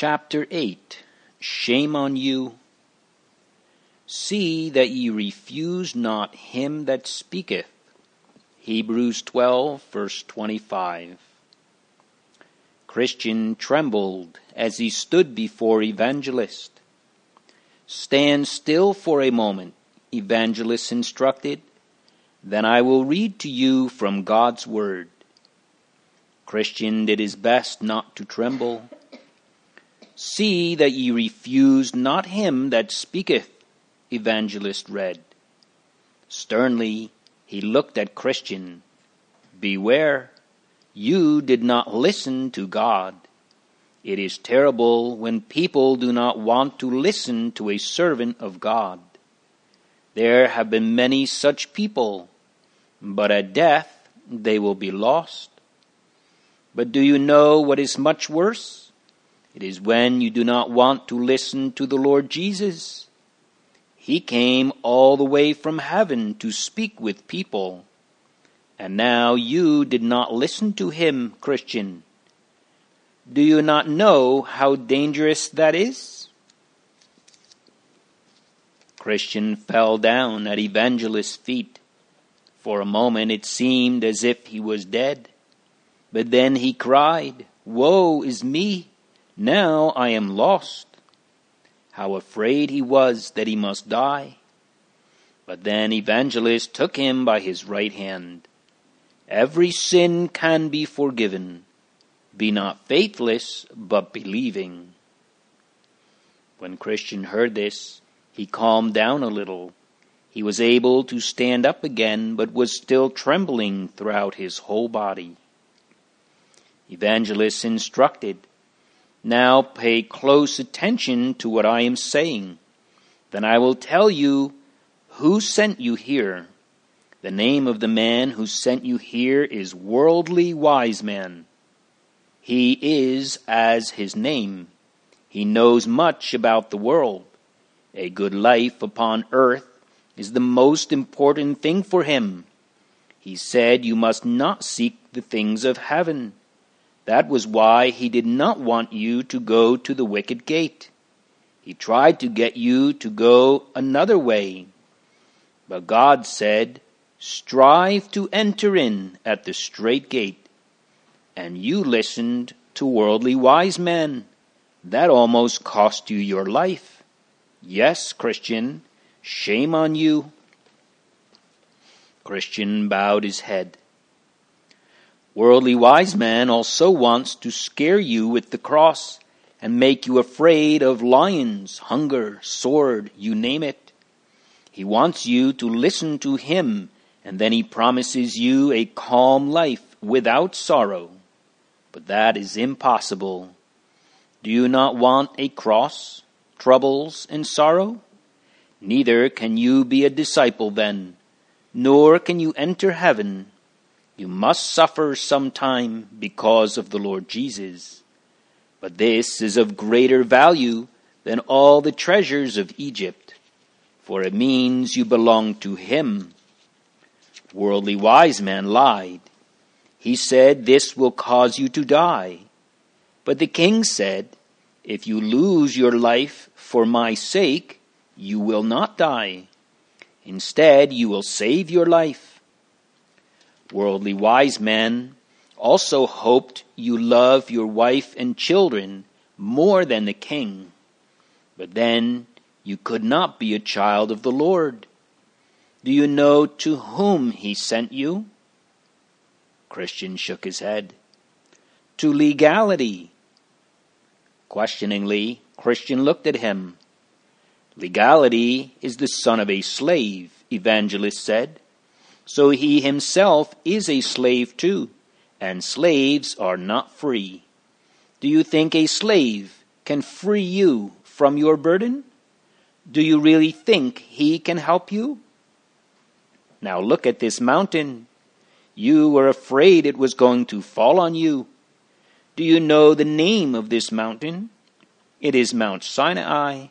Chapter 8. Shame on you! See that ye refuse not him that speaketh. Hebrews 12, verse 25. Christian trembled as he stood before Evangelist. Stand still for a moment, Evangelist instructed. Then I will read to you from God's word. Christian did his best not to tremble. See that ye refuse not him that speaketh, Evangelist read. Sternly he looked at Christian. Beware, you did not listen to God. It is terrible when people do not want to listen to a servant of God. There have been many such people, but at death they will be lost. But do you know what is much worse? It is when you do not want to listen to the Lord Jesus. He came all the way from heaven to speak with people. And now you did not listen to him, Christian. Do you not know how dangerous that is? Christian fell down at Evangelist's feet. For a moment it seemed as if he was dead. But then he cried, "Woe is me! Now I am lost." How afraid he was that he must die. But then Evangelist took him by his right hand. Every sin can be forgiven. Be not faithless, but believing. When Christian heard this, he calmed down a little. He was able to stand up again, but was still trembling throughout his whole body. Evangelist instructed, "Now pay close attention to what I am saying. Then I will tell you who sent you here. The name of the man who sent you here is Worldly Wiseman. He is as his name. He knows much about the world. A good life upon earth is the most important thing for him. He said you must not seek the things of heaven. That was why he did not want you to go to the wicket gate. He tried to get you to go another way. But God said, 'Strive to enter in at the straight gate.' And you listened to Worldly Wiseman. That almost cost you your life. Yes, Christian, shame on you." Christian bowed his head. Worldly Wiseman also wants to scare you with the cross and make you afraid of lions, hunger, sword, you name it. He wants you to listen to him, and then he promises you a calm life without sorrow. But that is impossible. Do you not want a cross, troubles, and sorrow? Neither can you be a disciple then, nor can you enter heaven. You must suffer sometime because of the Lord Jesus. But this is of greater value than all the treasures of Egypt, for it means you belong to him. Worldly Wiseman lied. He said this will cause you to die. But the king said, "If you lose your life for my sake, you will not die. Instead, you will save your life." Worldly Wiseman also hoped you love your wife and children more than the king. But then you could not be a child of the Lord. Do you know to whom he sent you? Christian shook his head. To legality. Questioningly, Christian looked at him. Legality is the son of a slave, Evangelist said. So he himself is a slave too, and slaves are not free. Do you think a slave can free you from your burden? Do you really think he can help you? Now look at this mountain. You were afraid it was going to fall on you. Do you know the name of this mountain? It is Mount Sinai.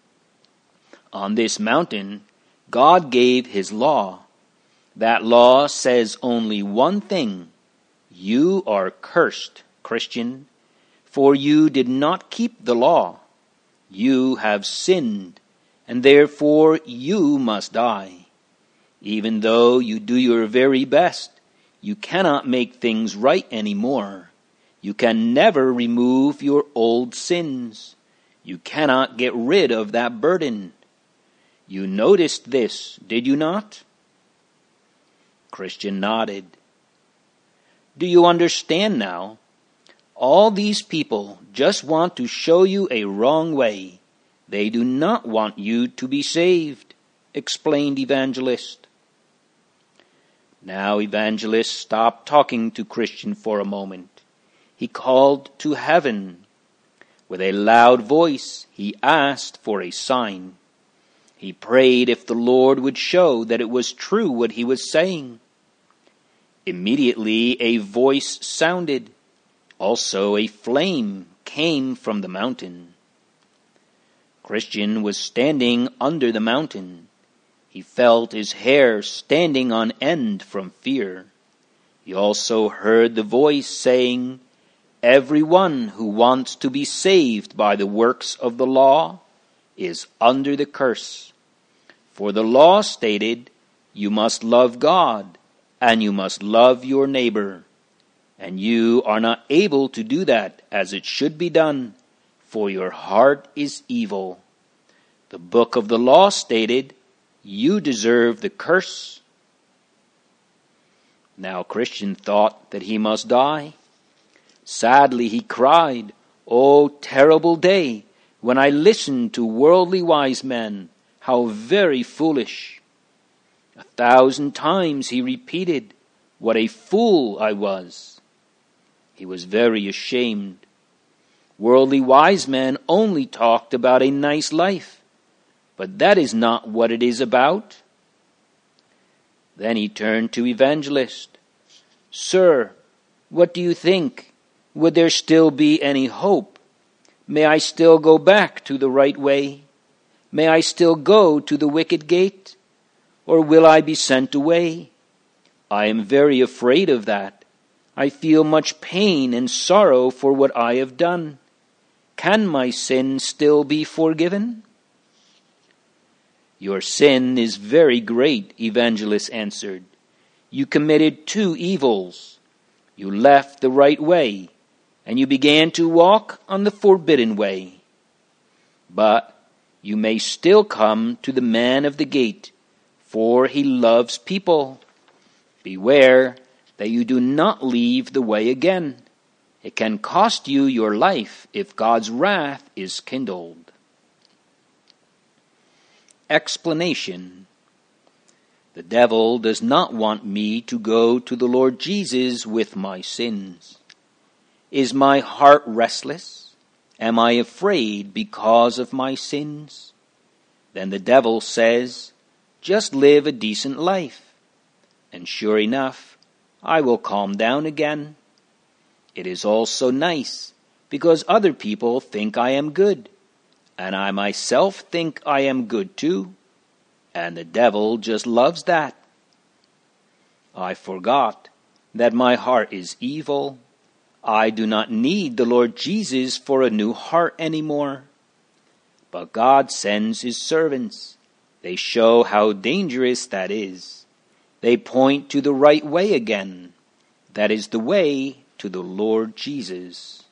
On this mountain, God gave his law. That law says only one thing. You are cursed, Christian, for you did not keep the law. You have sinned, and therefore you must die. Even though you do your very best, you cannot make things right anymore. You can never remove your old sins. You cannot get rid of that burden. You noticed this, did you not?" Christian nodded. "Do you understand now? All these people just want to show you a wrong way. They do not want you to be saved," explained Evangelist. Now Evangelist stopped talking to Christian for a moment. He called to heaven. With a loud voice, he asked for a sign. He prayed if the Lord would show that it was true what he was saying. Immediately a voice sounded. Also a flame came from the mountain. Christian was standing under the mountain. He felt his hair standing on end from fear. He also heard the voice saying, "Everyone who wants to be saved by the works of the law is under the curse. For the law stated, you must love God and you must love your neighbor. And you are not able to do that as it should be done, for your heart is evil. The book of the law stated, you deserve the curse." Now Christian thought that he must die. Sadly he cried, "Oh, terrible day, when I listened to worldly wise men, how very foolish." 1,000 times he repeated, "What a fool I was." He was very ashamed. Worldly wise men only talked about a nice life, but that is not what it is about. Then he turned to Evangelist. "Sir, what do you think? Would there still be any hope? May I still go back to the right way? May I still go to the wicket gate? Or will I be sent away? I am very afraid of that. I feel much pain and sorrow for what I have done. Can my sin still be forgiven?" "Your sin is very great," Evangelist answered. "You committed 2 evils. You left the right way, and you began to walk on the forbidden way. But you may still come to the man of the gate, for he loves people. Beware that you do not leave the way again. It can cost you your life if God's wrath is kindled." Explanation. The devil does not want me to go to the Lord Jesus with my sins. Is my heart restless? Am I afraid because of my sins? Then the devil says, just live a decent life. And sure enough, I will calm down again. It is all so nice because other people think I am good, and I myself think I am good too, and the devil just loves that. I forgot that my heart is evil. I do not need the Lord Jesus for a new heart anymore. But God sends his servants. They show how dangerous that is. They point to the right way again. That is the way to the Lord Jesus.